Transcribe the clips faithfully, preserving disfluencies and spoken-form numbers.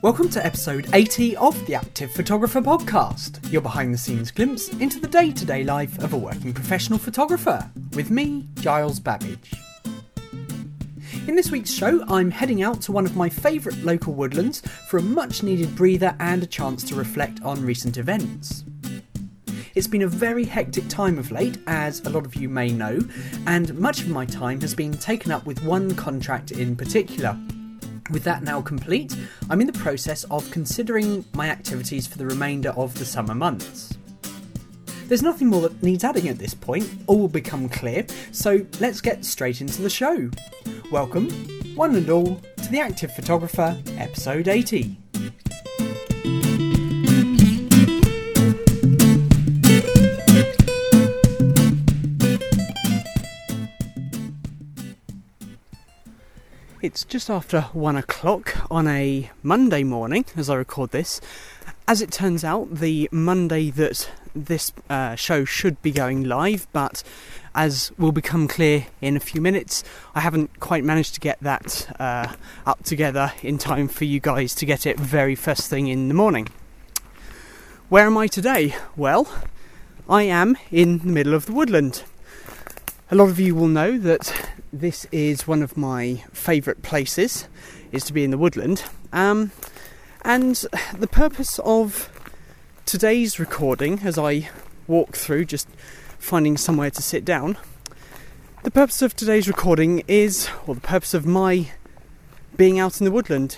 Welcome to episode eighty of the Active Photographer Podcast, your behind-the-scenes glimpse into the day-to-day life of a working professional photographer, with me, Giles Babbage. In this week's show, I'm heading out to one of my favourite local woodlands for a much-needed breather and a chance to reflect on recent events. It's been a very hectic time of late, as a lot of you may know, and much of my time has been taken up with one contract in particular. With that now complete, I'm in the process of considering my activities for the remainder of the summer months. There's nothing more that needs adding at this point, all will become clear, so let's get straight into the show. Welcome, one and all, to The Active Photographer, episode eighty. It's just after one o'clock on a Monday morning as I record this. As it turns out, the Monday that this uh, show should be going live, but as will become clear in a few minutes, I haven't quite managed to get that uh, up together in time for you guys to get it very first thing in the morning. Where am I today? Well, I am in the middle of the woodland. A lot of you will know that this is one of my favourite places, is to be in the woodland. Um, and the purpose of today's recording, as I walk through, just finding somewhere to sit down, the purpose of today's recording is, or the purpose of my being out in the woodland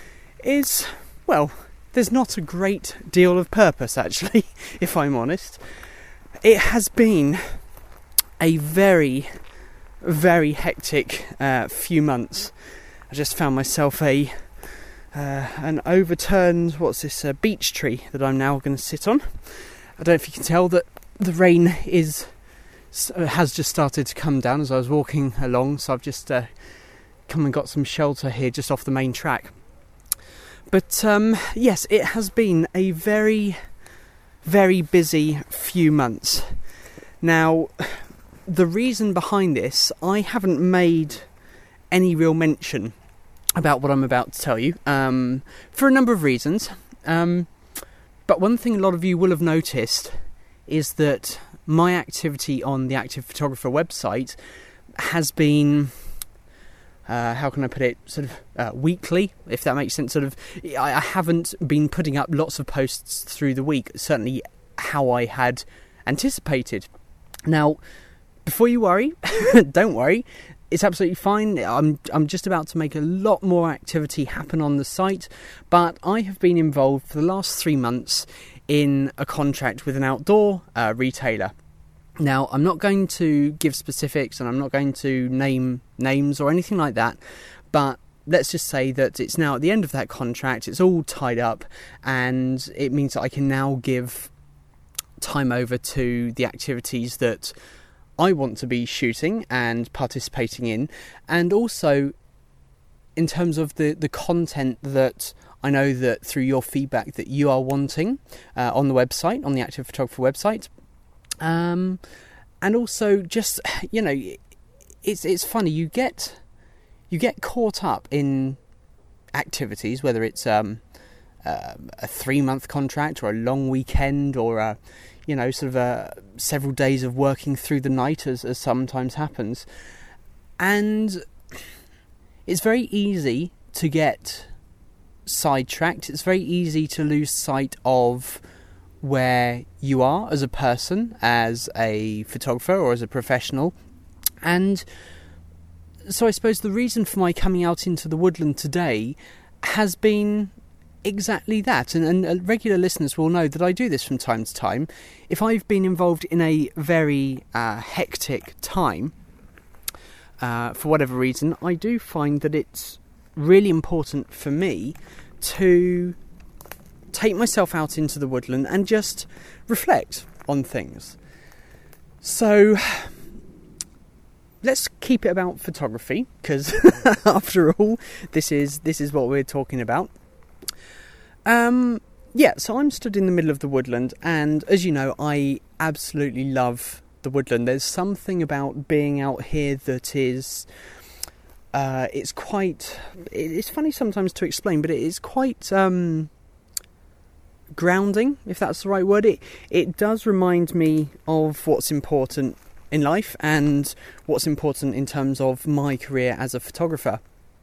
is, well, there's not a great deal of purpose actually, if I'm honest. It has been a very, very hectic uh, few months. I just found myself a uh, an overturned, what's this, uh, beech tree that I'm now going to sit on. I don't know if you can tell that the rain is has just started to come down as I was walking along, so I've just uh, come and got some shelter here just off the main track. But um, yes, it has been a very, very busy few months. Now, the reason behind this, I haven't made any real mention about what I'm about to tell you, um, for a number of reasons. Um, but one thing a lot of you will have noticed is that my activity on the Active Photographer website has been, uh, how can I put it, sort of uh, weekly, if that makes sense. Sort of, I, I haven't been putting up lots of posts through the week, certainly how I had anticipated. Now, before you worry, don't worry, it's absolutely fine. I'm I'm just about to make a lot more activity happen on the site, but I have been involved for the last three months in a contract with an outdoor uh, retailer. Now, I'm not going to give specifics and I'm not going to name names or anything like that, but let's just say that it's now at the end of that contract, it's all tied up, and it means that I can now give time over to the activities that I want to be shooting and participating in, and also in terms of the, the content that I know that through your feedback that you are wanting uh, on the website, on the Active Photographer website, um, and also just, you know, it's it's funny, you get you get caught up in activities, whether it's um, uh, a three month contract or a long weekend or a you know, sort of uh, several days of working through the night, as, as sometimes happens. And it's very easy to get sidetracked. It's very easy to lose sight of where you are as a person, as a photographer or as a professional. And so I suppose the reason for my coming out into the woodland today has been exactly that, and, and regular listeners will know that I do this from time to time. If I've been involved in a very uh, hectic time, uh, for whatever reason, I do find that it's really important for me to take myself out into the woodland and just reflect on things. So let's keep it about photography, because after all, this is this is what we're talking about. Um, yeah, so I'm stood in the middle of the woodland, and as you know, I absolutely love the woodland. There's something about being out here that is, uh, it's quite, it's funny sometimes to explain, but it is quite um, grounding, if that's the right word. It, it does remind me of what's important in life and what's important in terms of my career as a photographer.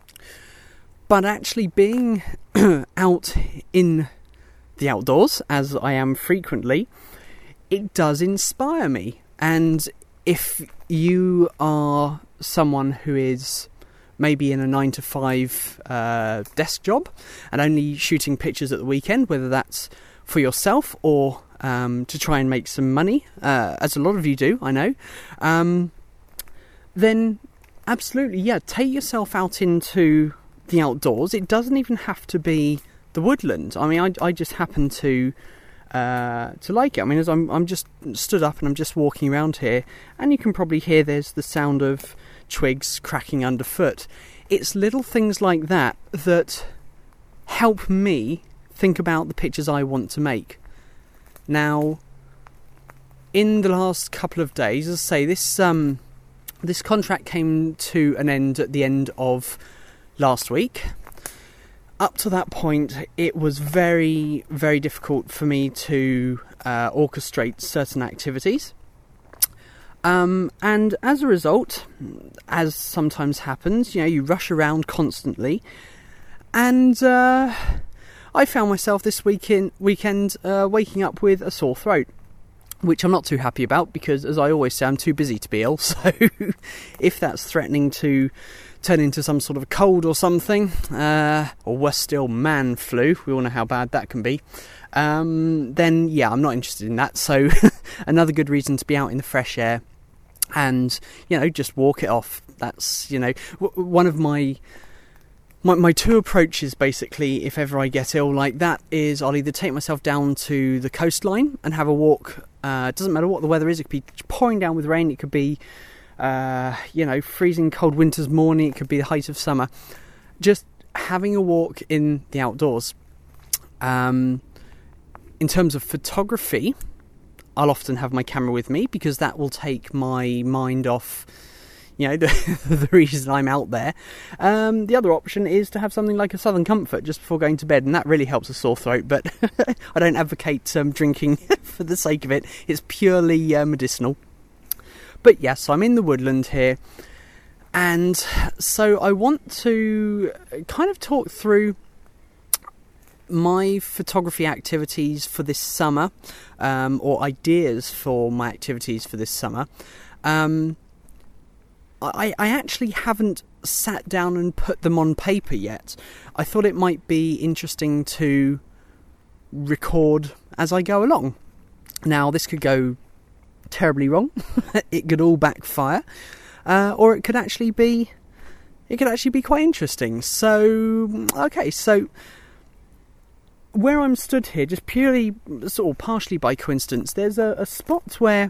But actually being out in the outdoors, as I am frequently, it does inspire me. And if you are someone who is maybe in a nine to five uh, desk job and only shooting pictures at the weekend, whether that's for yourself or um, to try and make some money, uh, as a lot of you do, I know, um, then absolutely, yeah, take yourself out into the outdoors. It doesn't even have to be the woodland. I mean, I, I just happen to uh, to like it. I mean, as I'm I'm just stood up and I'm just walking around here, and you can probably hear there's the sound of twigs cracking underfoot. It's little things like that that help me think about the pictures I want to make. Now, in the last couple of days, as I say, this um, this contract came to an end at the end of last week. Up to that point, it was very, very difficult for me to uh, orchestrate certain activities. Um, and as a result, as sometimes happens, you know, you rush around constantly. And uh, I found myself this weekend, weekend uh, waking up with a sore throat, which I'm not too happy about because, as I always say, I'm too busy to be ill. So if that's threatening to turn into some sort of a cold or something, uh, or worse still, man flu, we all know how bad that can be, um, then yeah, I'm not interested in that. So another good reason to be out in the fresh air and, you know, just walk it off. That's, you know, w- one of my... My, my two approaches, basically, if ever I get ill like that, is I'll either take myself down to the coastline and have a walk. Uh, it doesn't matter what the weather is. It could be pouring down with rain. It could be, uh, you know, freezing cold winter's morning. It could be the height of summer. Just having a walk in the outdoors. Um, in terms of photography, I'll often have my camera with me because that will take my mind off, you know, the, the reason I'm out there. Um, the other option is to have something like a Southern Comfort just before going to bed, and that really helps a sore throat, but I don't advocate um, drinking for the sake of it. It's purely uh, medicinal. But yes, I'm in the woodland here, and so I want to kind of talk through my photography activities for this summer, um, or ideas for my activities for this summer. Um, I, I actually haven't sat down and put them on paper yet. I thought it might be interesting to record as I go along. Now, this could go terribly wrong. It could all backfire, uh, or it could actually be, it could actually be quite interesting. So, okay, so where I'm stood here, just purely, sort of partially by coincidence, there's a, a spot where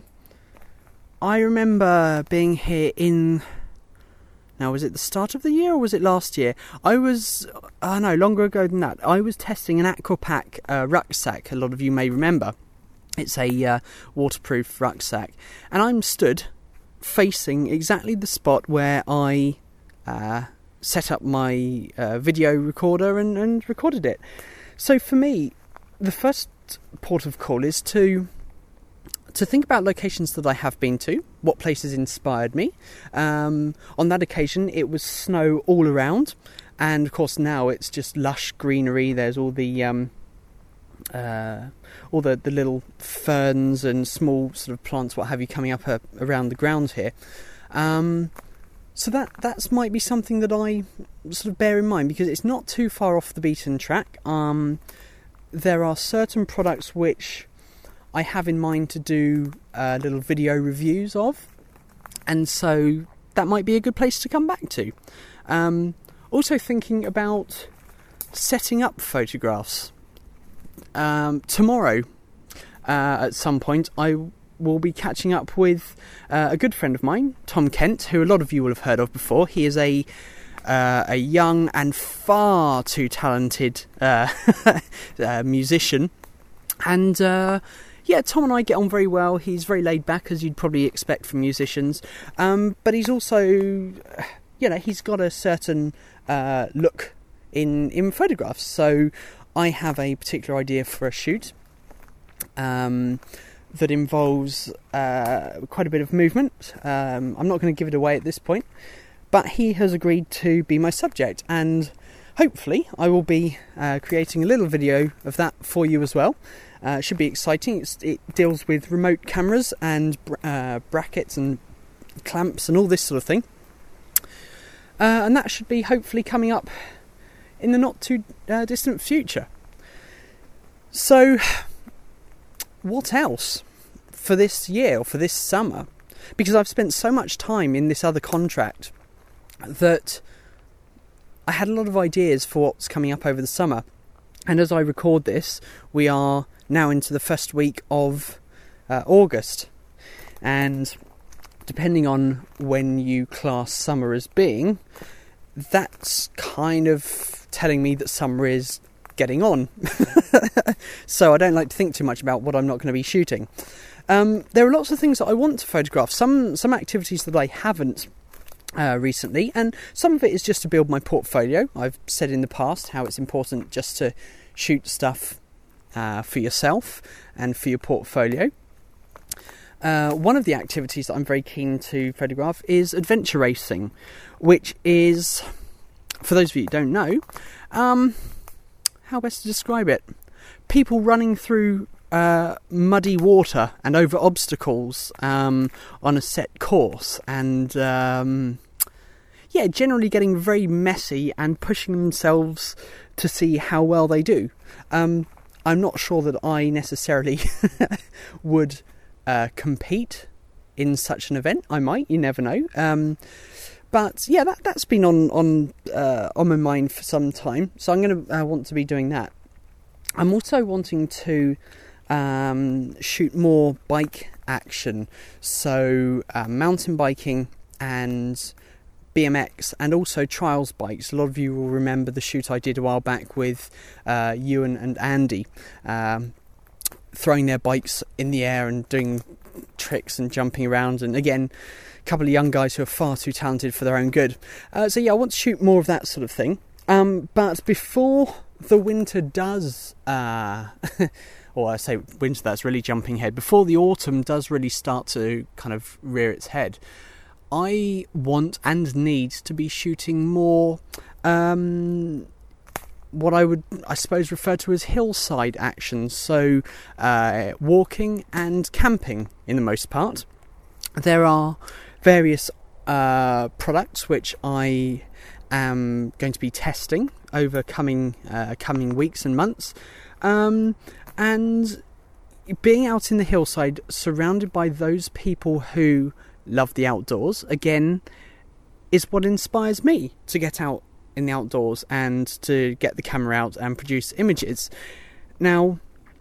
I remember being here in, now was it the start of the year or was it last year? I was, oh no, longer ago than that. I was testing an Aquapack uh, rucksack, a lot of you may remember. It's a uh, waterproof rucksack. And I'm stood facing exactly the spot where I uh, set up my uh, video recorder and, and recorded it. So for me, the first port of call is to to think about locations that I have been to, what places inspired me. Um, on that occasion, it was snow all around, and of course now it's just lush greenery. There's all the um, uh, all the, the little ferns and small sort of plants, what have you, coming up uh, around the ground here. Um, so that that's might be something that I sort of bear in mind, because it's not too far off the beaten track. Um, there are certain products which I have in mind to do uh, little video reviews of, and so that might be a good place to come back to. Um, also thinking about setting up photographs. Um, tomorrow, uh, at some point, I will be catching up with uh, a good friend of mine, Tom Kent, who a lot of you will have heard of before. He is a uh, a young and far too talented uh, uh, musician, and uh, yeah, Tom and I get on very well. He's very laid back, as you'd probably expect from musicians, um, but he's also, you you know, he's got a certain uh, look in in photographs. So I have a particular idea for a shoot um, that involves uh, quite a bit of movement. Um, I'm not going to give it away at this point, but he has agreed to be my subject, and hopefully I will be uh, creating a little video of that for you as well. Uh, it should be exciting. It's, it deals with remote cameras and uh, brackets and clamps and all this sort of thing. Uh, and that should be hopefully coming up in the not too uh, distant future. So, what else for this year or for this summer? Because I've spent so much time in this other contract that I had a lot of ideas for what's coming up over the summer. And as I record this, we are now into the first week of uh, August. And depending on when you class summer as being, that's kind of telling me that summer is getting on. So I don't like to think too much about what I'm not going to be shooting. Um, there are lots of things that I want to photograph. Some some activities that I haven't uh, recently, and some of it is just to build my portfolio. I've said in the past how it's important just to shoot stuff uh, for yourself and for your portfolio. Uh, one of the activities that I'm very keen to photograph is adventure racing, which is, for those of you who don't know, um, how best to describe it? People running through uh, muddy water and over obstacles um, on a set course, and um, yeah, generally getting very messy and pushing themselves to see how well they do. Um, I'm not sure that I necessarily would uh, compete in such an event. I might, you never know. Um, but yeah, that, that's been on on uh, on my mind for some time. So I'm going to uh, want to be doing that. I'm also wanting to um, shoot more bike action, so uh, mountain biking and B M X, and also trials bikes. A lot of you will remember the shoot I did a while back with uh, Ewan and Andy, um, throwing their bikes in the air and doing tricks and jumping around, and again, a couple of young guys who are far too talented for their own good. Uh, so yeah, I want to shoot more of that sort of thing. Um, but before the winter does, uh, or I say winter, that's really jumping ahead, before the autumn does really start to kind of rear its head, I want and need to be shooting more um, what I would, I suppose, refer to as hillside actions. So uh, walking and camping in the most part. There are various uh, products which I am going to be testing over coming uh, coming weeks and months. Um, and being out in the hillside, surrounded by those people who love the outdoors, again, is what inspires me to get out in the outdoors and to get the camera out and produce images. Now,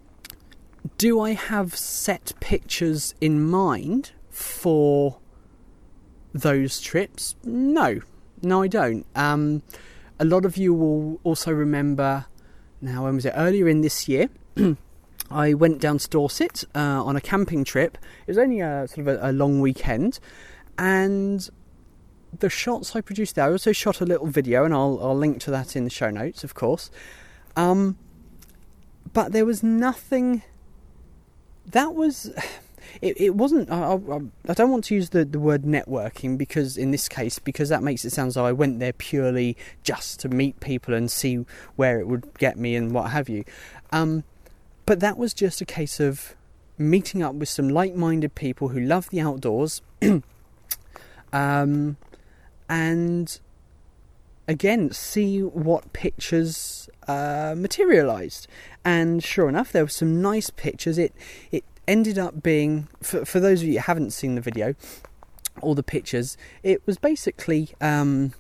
do I have set pictures in mind for those trips? No, no I don't. Um, a lot of you will also remember, now when was it, earlier in this year, I went down to Dorset uh, on a camping trip. It was only a sort of a, a long weekend, and the shots I produced there, I also shot a little video, and I'll I'll link to that in the show notes, of course. Um, but there was nothing that was. It, it wasn't. I, I, I don't want to use the, the word networking, because in this case, because that makes it sound as though I went there purely just to meet people and see where it would get me and what have you. Um, But that was just a case of meeting up with some like-minded people who love the outdoors, um, and again, see what pictures uh, materialised. And sure enough, there were some nice pictures. It it ended up being, for, for those of you who haven't seen the video or the pictures, it was basically um,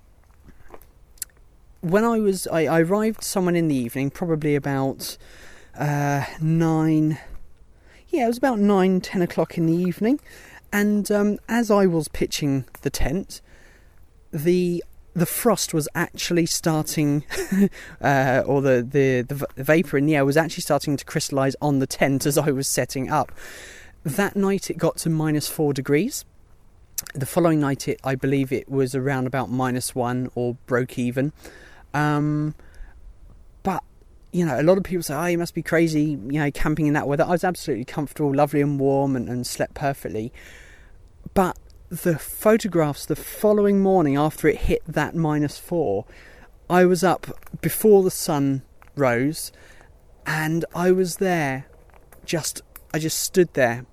when I was I, I arrived somewhere in the evening, probably about. Uh, nine, yeah, it was about nine, ten o'clock in the evening, and um, as I was pitching the tent, the the frost was actually starting, uh, or the, the the vapour in the air was actually starting to crystallise on the tent as I was setting up. That night it got to minus four degrees, The following night, it I believe it was around about minus one or broke even. Um, but, you know, a lot of people say, oh, you must be crazy, you know, camping in that weather. I was absolutely comfortable, lovely and warm, and, and slept perfectly. But the photographs the following morning after it hit that minus four, I was up before the sun rose, and I was there, just, I just stood there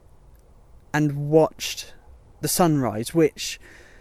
and watched the sunrise, which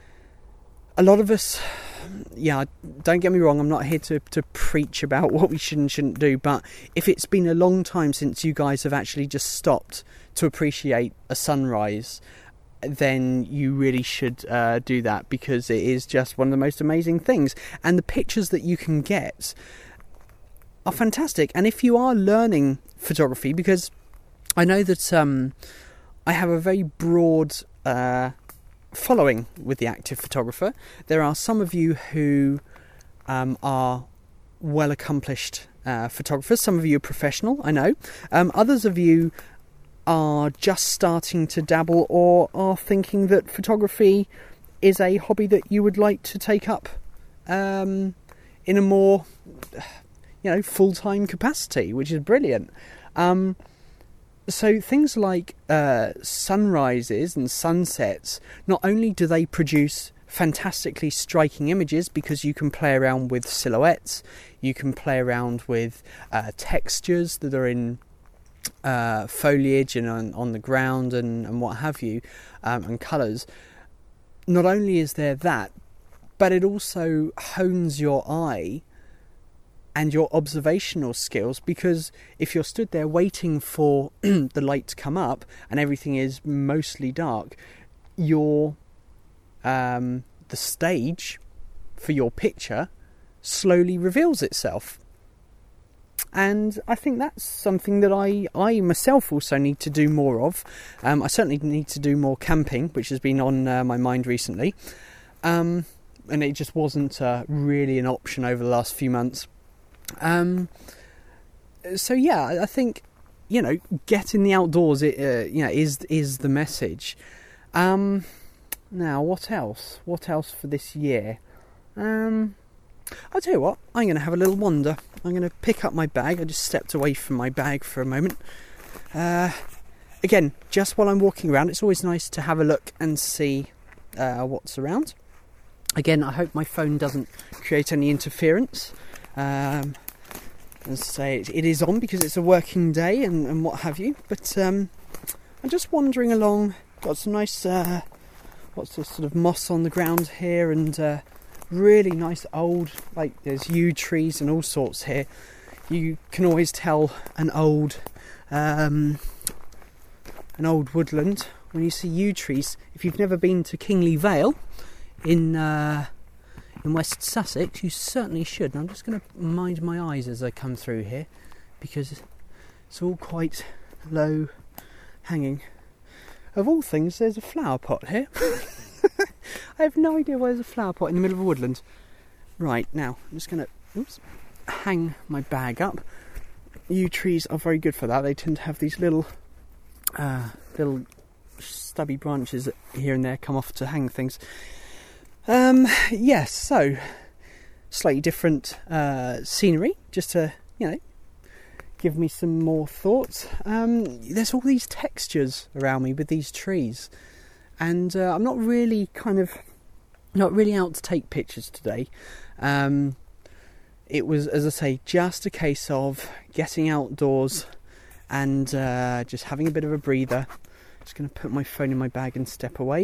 a lot of us, yeah, don't get me wrong, I'm not here to, to preach about what we should and shouldn't do, but if it's been a long time since you guys have actually just stopped to appreciate a sunrise, then you really should uh, do that, because it is just one of the most amazing things, and the pictures that you can get are fantastic. And if you are learning photography, because I know that um, I have a very broad uh, following with the active photographer. There are some of you who um, are well accomplished uh, photographers. Some of you are professional, I know. Um, others of you are just starting to dabble, or are thinking that photography is a hobby that you would like to take up um, in a more, you know, full-time capacity, which is brilliant. Um, so things like uh, sunrises and sunsets, not only do they produce fantastically striking images, because you can play around with silhouettes, you can play around with uh, textures that are in uh, foliage and on, on the ground and, and what have you, um, and colours. Not only is there that, but it also hones your eye and your observational skills, because if you're stood there waiting for the light to come up and everything is mostly dark, your um, the stage for your picture slowly reveals itself. And I think that's something that I, I myself also need to do more of. Um, I certainly need to do more camping, which has been on uh, my mind recently. Um, and it just wasn't uh, really an option over the last few months. Um, so yeah, I think, you know, get in the outdoors, it, uh, you know, is, is the message. Um, now, what else? What else for this year? Um, I'll tell you what, I'm going to have a little wander. I'm going to pick up my bag. I just stepped away from my bag for a moment. Uh, again, just while I'm walking around, it's always nice to have a look and see uh, what's around. Again, I hope my phone doesn't create any interference. Um, as I say, it, it is on because it's a working day and, and what have you. But um, I'm just wandering along. Got some nice, uh, what's this sort of moss on the ground here, and uh, really nice old, like there's yew trees and all sorts here. You can always tell an old, um, an old woodland when you see yew trees. If you've never been to Kingley Vale in uh, in West Sussex, you certainly should. And I'm just going to mind my eyes as I come through here, because it's all quite low hanging. Of all things, there's a flower pot here. I have no idea why there's a flower pot in the middle of a woodland. Right, now I'm just going to oops, hang my bag up. Yew trees are very good for that. They tend to have these little uh, little stubby branches that here and there come off to hang things. Um, yes, so slightly different uh, scenery, just to, you know, give me some more thoughts. Um, there's all these textures around me with these trees, and uh, I'm not really kind of not really out to take pictures today. Um, it was, as I say, just a case of getting outdoors and uh, just having a bit of a breather. Just going to put my phone in my bag and step away.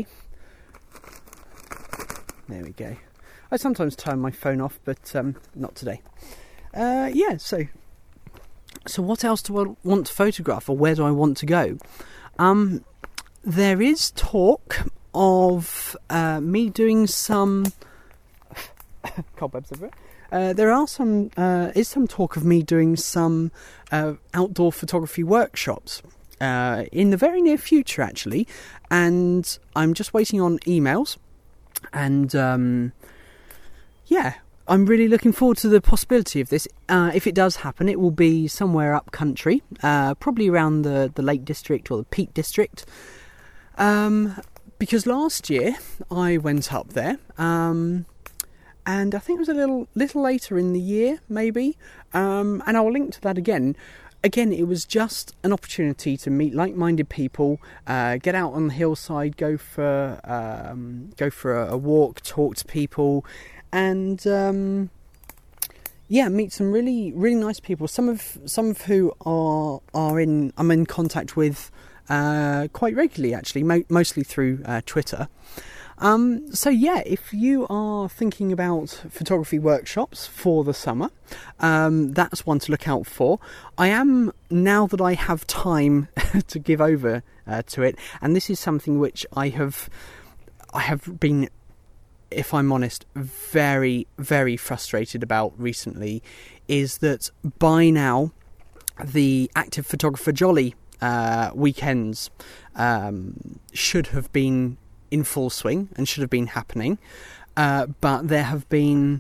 There we go. I sometimes turn my phone off, but um, not today. Uh, yeah, so so what else do I want to photograph, or where do I want to go? Um, there is talk of uh, me doing some cobwebs everywhere. Uh, there are some uh, is some talk of me doing some uh, outdoor photography workshops uh, in the very near future, actually, and I'm just waiting on emails. And um, yeah, I'm really looking forward to the possibility of this. Uh, if it does happen, it will be somewhere up country, uh, probably around the, the Lake District or the Peak District. Um, because last year I went up there, um, and I think it was a little little later in the year, maybe, um, and I'll link to that again. Again, it was just an opportunity to meet like-minded people, uh, get out on the hillside, go for um, go for a, a walk, talk to people, and um, yeah, meet some really really nice people. Some of some of who are are in I'm in contact with uh, quite regularly, actually, mo- mostly through uh, Twitter. Um, so yeah, if you are thinking about photography workshops for the summer, um, that's one to look out for. I am, now that I have time to give over uh, to it, and this is something which I have, I have been, if I'm honest, very, very frustrated about recently, is that by now the Active Photographer Jolly uh, weekends um, should have been in full swing and should have been happening, uh, but there have been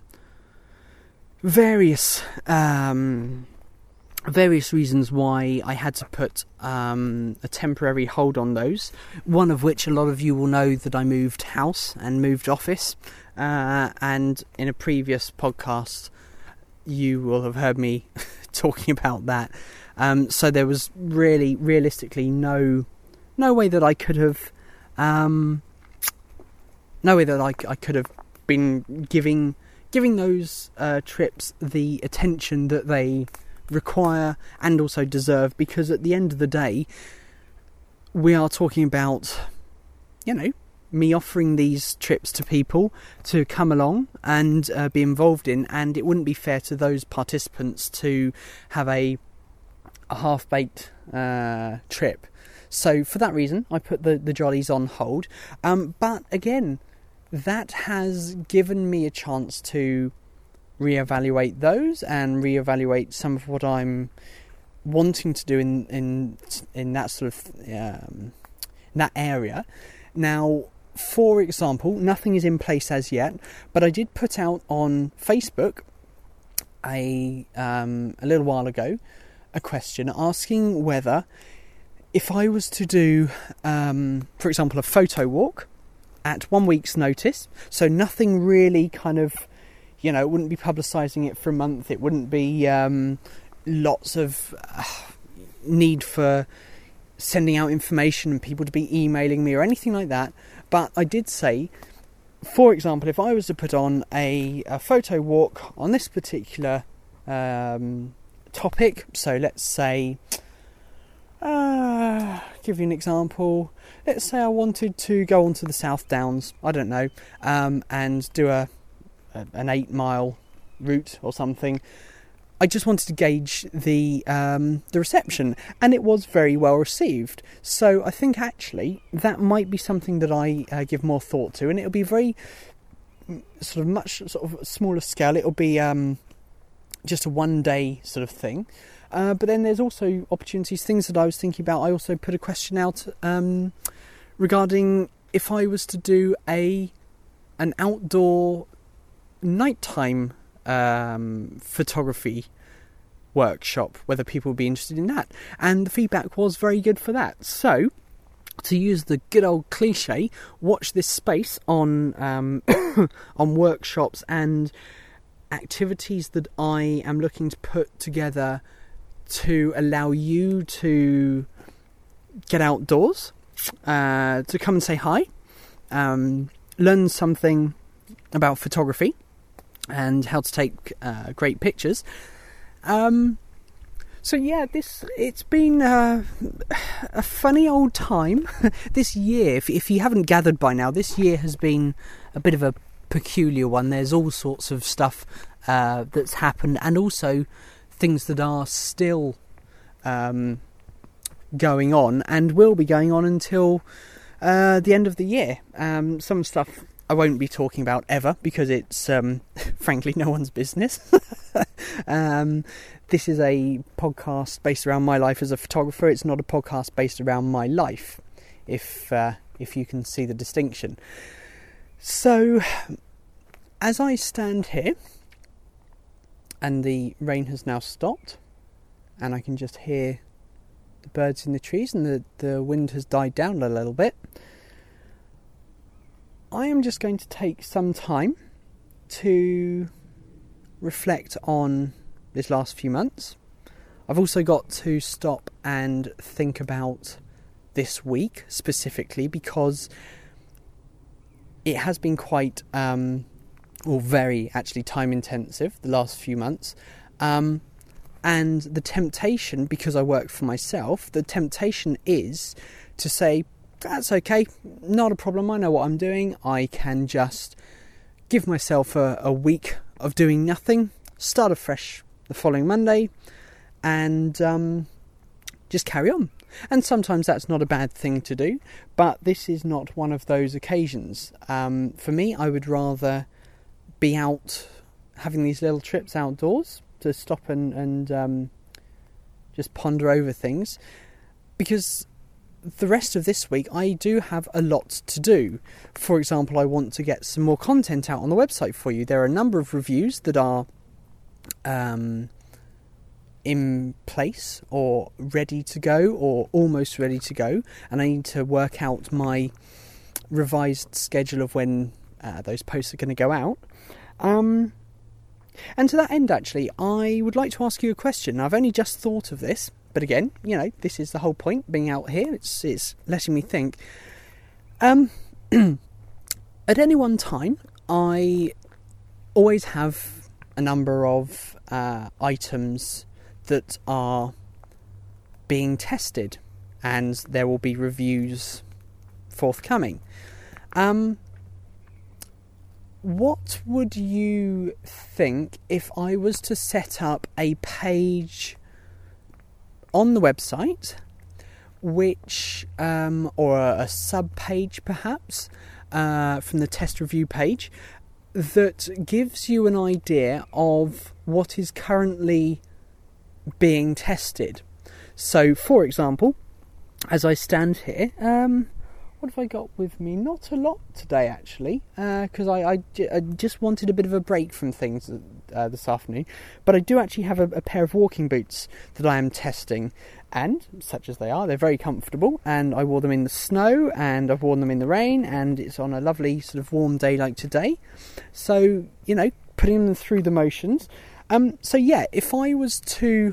various um, various reasons why I had to put um, a temporary hold on those. One of which, a lot of you will know that I moved house and moved office, uh, and in a previous podcast you will have heard me talking about that. Um, so there was really, realistically, no no way that I could have. Um, No way that I, I could have been giving giving those uh, trips the attention that they require and also deserve, because at the end of the day, we are talking about, you know, me offering these trips to people to come along and uh, be involved in, and it wouldn't be fair to those participants to have a, a half-baked uh, trip. So for that reason, I put the, the jollies on hold. Um, but again, that has given me a chance to reevaluate those and reevaluate some of what I'm wanting to do in in in that sort of um, in that area. Now, for example, nothing is in place as yet, but I did put out on Facebook a um, a little while ago a question asking whether, if I was to do, um, for example, a photo walk at one week's notice, so nothing really kind of, you know, it wouldn't be publicising it for a month, it wouldn't be um, lots of uh, need for sending out information and people to be emailing me or anything like that. But I did say, for example, if I was to put on a, a photo walk on this particular um, topic, so let's say, Uh, give you an example. Let's say I wanted to go onto the South Downs, I don't know, um, and do a, a an eight mile route or something. I just wanted to gauge the um, the reception, and it was very well received. So I think actually that might be something that I uh, give more thought to, and it'll be very sort of much sort of smaller scale. It'll be um, just a one day sort of thing. Uh, but then there's also opportunities, things that I was thinking about. I also put a question out um, regarding if I was to do a an outdoor nighttime um, photography workshop, whether people would be interested in that. And the feedback was very good for that. So, to use the good old cliche, watch this space on um, on workshops and activities that I am looking to put together to allow you to get outdoors, uh, to come and say hi, um, learn something about photography and how to take uh, great pictures. Um, so yeah, this it's been uh, a funny old time. This year, if, if you haven't gathered by now, this year has been a bit of a peculiar one. There's all sorts of stuff uh, that's happened, and also things that are still um, going on and will be going on until uh, the end of the year. Um, some stuff I won't be talking about ever, because it's um, frankly no one's business. um, this is a podcast based around my life as a photographer. It's not a podcast based around my life, if uh, if you can see the distinction. So, as I stand here, and the rain has now stopped, and I can just hear the birds in the trees, and the, the wind has died down a little bit, I am just going to take some time to reflect on this last few months. I've also got to stop and think about this week specifically, because it has been quite, um, or very actually time intensive the last few months. Um, and the temptation, because I work for myself, the temptation is to say, that's okay, not a problem, I know what I'm doing, I can just give myself a, a week of doing nothing, start afresh the following Monday, and um, just carry on. And sometimes that's not a bad thing to do, but this is not one of those occasions. Um, for me, I would rather be out having these little trips outdoors to stop and, and um, just ponder over things, because the rest of this week I do have a lot to do. For example, I want to get some more content out on the website for you. There are a number of reviews that are um, in place or ready to go or almost ready to go, and I need to work out my revised schedule of when uh, those posts are going to go out. Um, and to that end, actually, I would like to ask you a question. I've only just thought of this, but again, you know, this is the whole point, being out here. It's it's letting me think. Um, at any one time, I always have a number of uh, items that are being tested, and there will be reviews forthcoming. Um, what would you think if I was to set up a page on the website, which um, or a, a sub page perhaps uh, from the test review page, that gives you an idea of what is currently being tested? So, for example, as I stand here, um, what have I got with me? Not a lot today, actually, because uh, I, I, I just wanted a bit of a break from things uh, this afternoon. But I do actually have a, a pair of walking boots that I am testing, and such as they are, they're very comfortable, and I wore them in the snow, and I've worn them in the rain, and it's on a lovely sort of warm day like today. So, you know, putting them through the motions. Um, so yeah, if I was to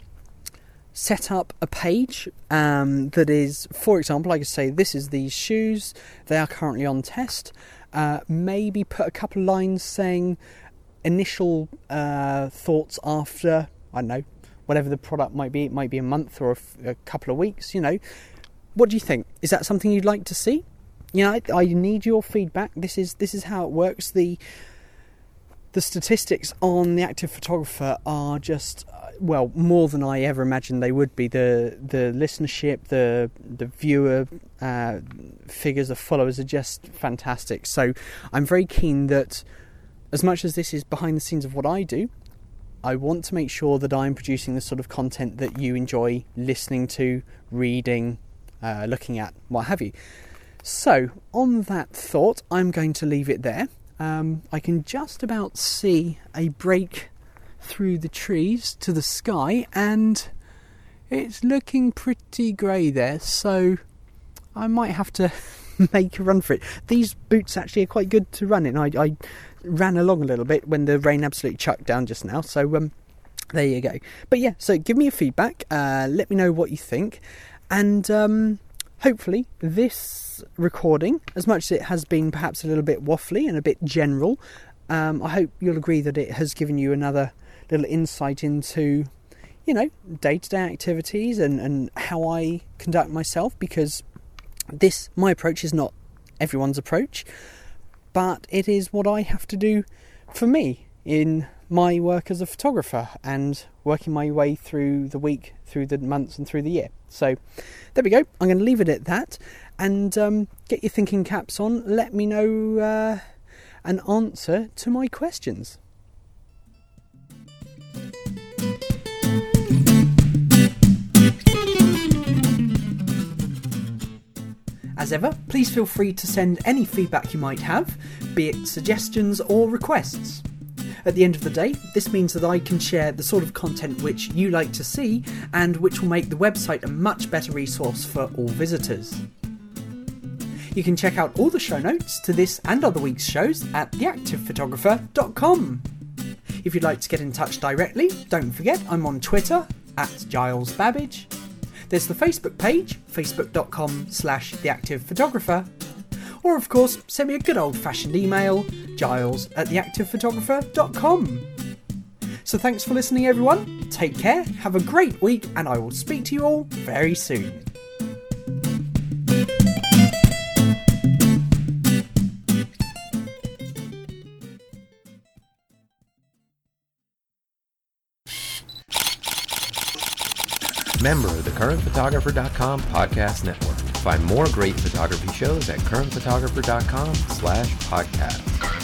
set up a page um, that is, for example, I could say this is these shoes, they are currently on test, uh, maybe put a couple of lines saying initial uh, thoughts after, I don't know, whatever the product might be. It might be a month or a, f- a couple of weeks, you know. What do you think? Is that something you'd like to see? You know, I, I need your feedback. This is this is how it works. The The statistics on The Active Photographer are just, well, more than I ever imagined they would be. The the listenership, the the viewer uh, figures, the followers are just fantastic. So I'm very keen that, as much as this is behind the scenes of what I do, I want to make sure that I'm producing the sort of content that you enjoy listening to, reading, uh, looking at, what have you. So, on that thought, I'm going to leave it there. Um, I can just about see a break through the trees to the sky, and it's looking pretty grey there, so I might have to make a run for it. These boots actually are quite good to run in. I, I ran along a little bit when the rain absolutely chucked down just now, so um, there you go. But yeah, so give me your feedback, uh, let me know what you think, and um, hopefully this recording, as much as it has been perhaps a little bit waffly and a bit general, um, I hope you'll agree that it has given you another little insight into, you know, day-to-day activities and, and how I conduct myself, because this, my approach is not everyone's approach, but it is what I have to do for me in my work as a photographer and working my way through the week, through the months and through the year. So there we go. I'm going to leave it at that, and um, get your thinking caps on. Let me know uh, an answer to my questions. As ever, please feel free to send any feedback you might have, be it suggestions or requests. At the end of the day, this means that I can share the sort of content which you like to see and which will make the website a much better resource for all visitors. You can check out all the show notes to this and other week's shows at the active photographer dot com. If you'd like to get in touch directly, don't forget I'm on Twitter at Giles Babbage. There's the Facebook page, facebook dot com slash the active photographer. Or of course, send me a good old fashioned email, giles at the active photographer dot com. So thanks for listening everyone, take care, have a great week, and I will speak to you all very soon. Member of the current photographer dot com podcast network. Find more great photography shows at current photographer dot com slash podcast.